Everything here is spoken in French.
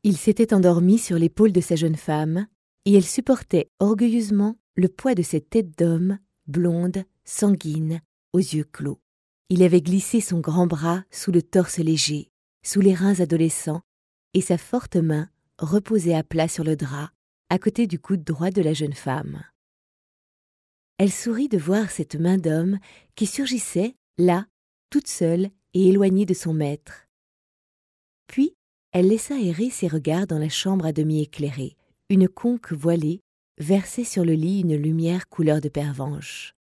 Il s'était endormi sur l'épaule de sa jeune femme, et elle supportait orgueilleusement le poids de cette tête d'homme, blonde, sanguine, aux yeux clos. Il avait glissé son grand bras sous le torse léger, sous les reins adolescents, et sa forte main reposait à plat sur le drap, à côté du coude droit de la jeune femme. Elle sourit de voir cette main d'homme qui surgissait, là, toute seule et éloignée de son maître. Puis, elle laissa errer ses regards dans la chambre à demi éclairée. Une conque voilée versait sur le lit une lumière couleur de pervenche.